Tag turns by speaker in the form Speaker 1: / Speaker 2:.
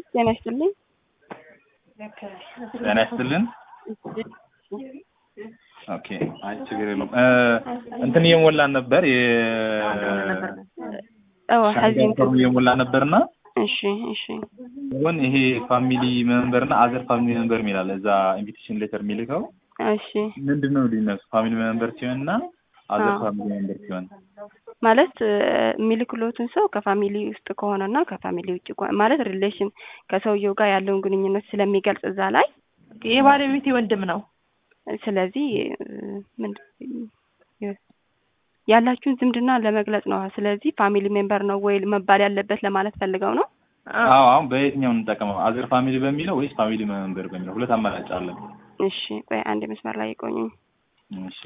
Speaker 1: ጤና ይስጥልኝ።
Speaker 2: ጤና ይስጥልን። ኦኬ አይ ችግር የለውም። እንትን እየሞላን ነበር ፎርም እየሞላን ነበርና
Speaker 1: እሺ
Speaker 2: ወን ይሄ ፋሚሊ ሜምበርና አዘር ፋሚሊ ሜምበር ይላል እዛ ኢንቪቴሽን ሌተር የሚልከው።
Speaker 1: እሺ
Speaker 2: ምንድነው ልዩነቱ? ፋሚሊ ሜምበር ሲሆንና አዘር ፋሚሊ ሜምበር ሲሆን
Speaker 1: ማለት የሚልክሎትን ሰው ከፋሚሊ ውስጥ ከሆነና ከፋሚሊ ውጭ ማለት ሪሌሽን ከሰውየው ጋር ያለውን ግንኙነት ስለሚገልጽ እዛ ላይ
Speaker 3: የባለቤቴ ወንድም ነው።
Speaker 1: ስለዚህ ያላችሁን ዝምድና ለመግለጽ ነው። ስለዚህ ፋሚሊ ሜምበር ነው ወይ መባል ያለበት ለማለት ፈልገው ነው።
Speaker 2: አዎ አሁን በየትኛው እንጠቀመው? አዘር ፋሚሊ በሚለው ወይስ ፋሚሊ ሜምበር በሚለው? ሁለት አማራጭ አለ።
Speaker 1: እሺ ቆይ አንድ መስመር ላይ ይቆዩኝ።
Speaker 2: እሺ